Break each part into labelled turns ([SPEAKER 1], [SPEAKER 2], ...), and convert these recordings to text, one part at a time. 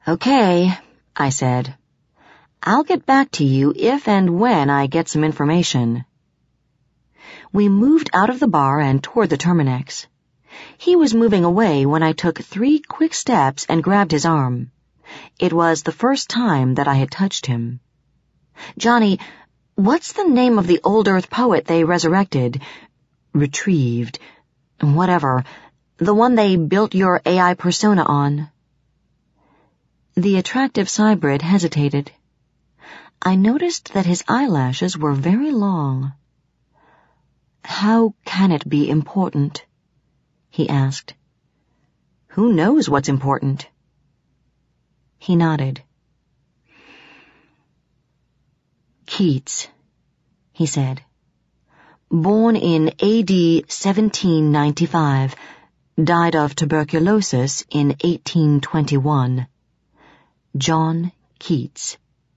[SPEAKER 1] Okay, I said. I'll get back to you if and when I get some information. We moved out of the bar and toward the Terminex. He was moving away when I took 3 quick steps and grabbed his arm. It was the first time that I had touched him. Johnny, what's the name of the old Earth poet they resurrected? Retrieved. Whatever. The one they built your AI persona on. The attractive Cybrid hesitated. I noticed that his eyelashes were very long. How can it be important? He asked. Who knows what's important? He nodded. Keats, he said. Born in AD 1795, died of tuberculosis in 1821. John Keats.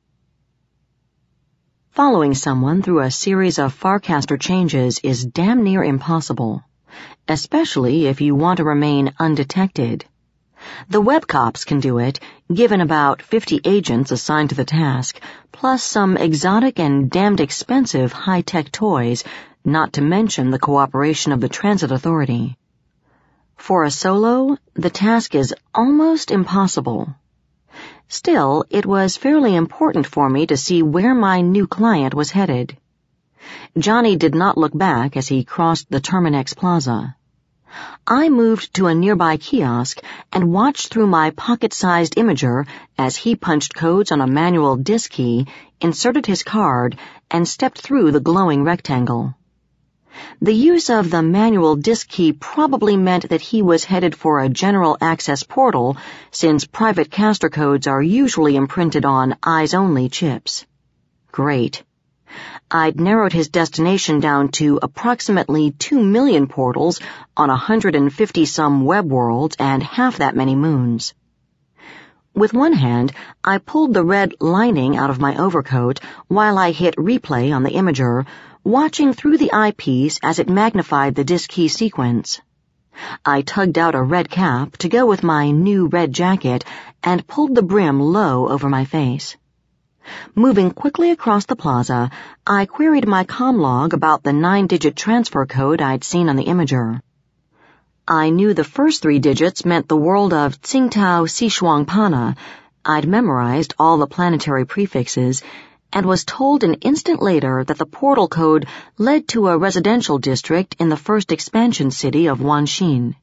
[SPEAKER 1] Following someone through a series of Farcaster changes is damn near impossible, especially if you want to remain undetected. The web cops can do it, given about 50 agents assigned to the task, plus some exotic and damned expensive high-tech toys, not to mention the cooperation of the Transit Authority. For a solo, the task is almost impossible. Still, it was fairly important for me to see where my new client was headed. Johnny did not look back as he crossed the Terminex Plaza. I moved to a nearby kiosk and watched through my pocket-sized imager as he punched codes on a manual disk key, inserted his card, and stepped through the glowing rectangle. The use of the manual disk key probably meant that he was headed for a general access portal, since private caster codes are usually imprinted on eyes-only chips. Great. I'd narrowed his destination down to approximately 2 million portals on 150-some web worlds and half that many moons. With one hand, I pulled the red lining out of my overcoat while I hit replay on the imager, watching through the eyepiece as it magnified the disk key sequence. I tugged out a red cap to go with my new red jacket and pulled the brim low over my face. Moving quickly across the plaza, I queried my comm about the 9-digit transfer code I'd seen on the imager. I knew the first 3 digits meant the world of Tsingtao Xishuangpana. I'd memorized all the planetary prefixes, and was told an instant later that the portal code led to a residential district in the first expansion city of Wanxin.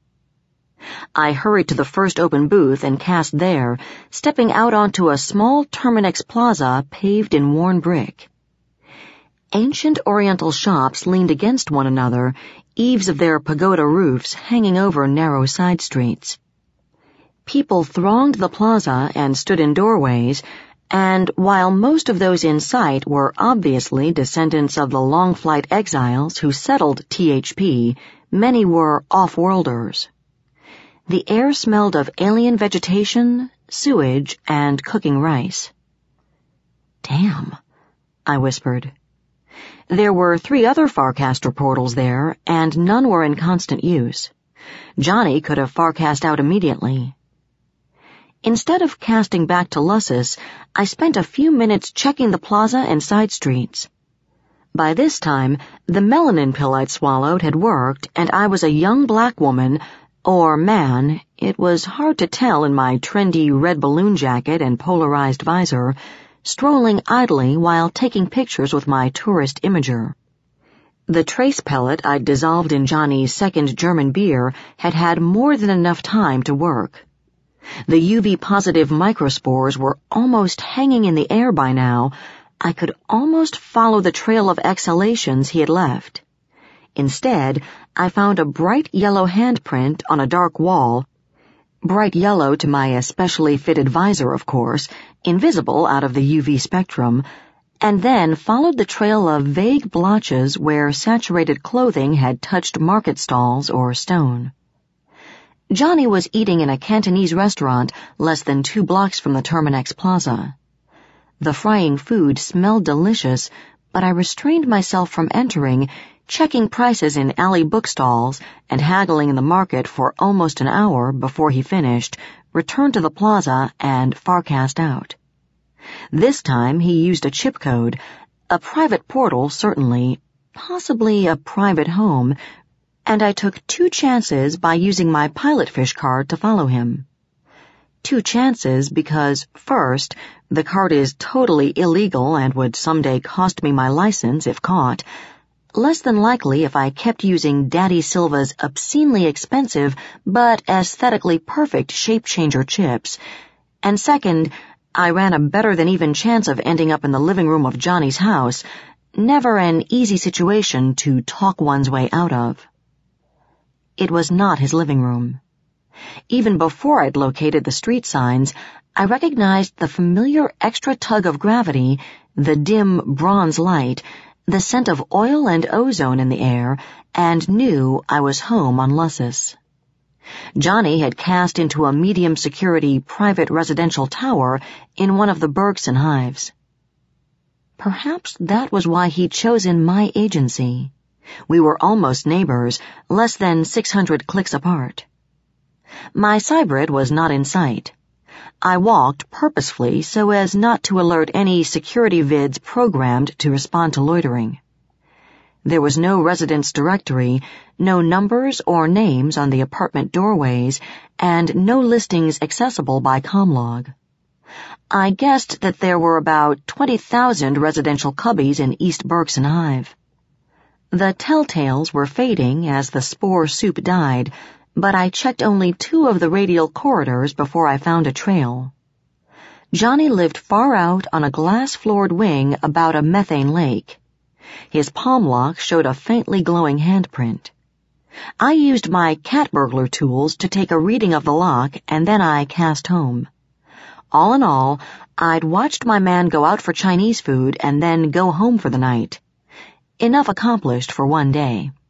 [SPEAKER 1] I hurried to the first open booth and cast there, stepping out onto a small Terminex plaza paved in worn brick. Ancient oriental shops leaned against one another, eaves of their pagoda roofs hanging over narrow side streets. People thronged the plaza and stood in doorways, and while most of those in sight were obviously descendants of the long-flight exiles who settled THP, many were off-worlders. The air smelled of alien vegetation, sewage, and cooking rice. Damn, I whispered. There were 3 other Farcaster portals there, and none were in constant use. Johnny could have Farcast out immediately. Instead of casting back to Lussus, I spent a few minutes checking the plaza and side streets. By this time, the melanin pill I'd swallowed had worked, and I was a young black woman, or man, it was hard to tell in my trendy red balloon jacket and polarized visor, strolling idly while taking pictures with my tourist imager. The trace pellet I'd dissolved in Johnny's second German beer had had more than enough time to work. The UV-positive microspores were almost hanging in the air by now. I could almost follow the trail of exhalations he had left. Instead, I found a bright yellow handprint on a dark wall, bright yellow to my especially fitted visor, of course, invisible out of the UV spectrum, and then followed the trail of vague blotches where saturated clothing had touched market stalls or stone. Johnny was eating in a Cantonese restaurant less than 2 blocks from the Terminex Plaza. The frying food smelled delicious, but I restrained myself from entering, checking prices in alley bookstalls and haggling in the market for almost an hour before he finished, returned to the plaza, and Farcast out. This time he used a chip code, a private portal certainly, possibly a private home, and I took 2 chances by using my pilotfish card to follow him. 2 chances because, first, the card is totally illegal and would someday cost me my license if caught, less than likely if I kept using Daddy Silva's obscenely expensive but aesthetically perfect shape-changer chips, and second, I ran a better-than-even chance of ending up in the living room of Johnny's house, never an easy situation to talk one's way out of. It was not his living room. Even before I'd located the street signs, I recognized the familiar extra tug of gravity, the dim bronze light, the scent of oil and ozone in the air, and knew I was home on Lussus. Johnny had cast into a medium-security private residential tower in one of the Bergson hives. Perhaps that was why he'd chosen my agency. We were almost neighbors, less than 600 clicks apart. My cybrid was not in sight. I walked purposefully so as not to alert any security vids programmed to respond to loitering. There was no residence directory, no numbers or names on the apartment doorways, and no listings accessible by Comlog. I guessed that there were about 20,000 residential cubbies in East Bergson Hive. The telltales were fading as the spore soup died, but I checked only 2 of the radial corridors before I found a trail. Johnny lived far out on a glass-floored wing about a methane lake. His palm lock showed a faintly glowing handprint. I used my cat burglar tools to take a reading of the lock, and then I cast home. All in all, I'd watched my man go out for Chinese food and then go home for the night. Enough accomplished for one day.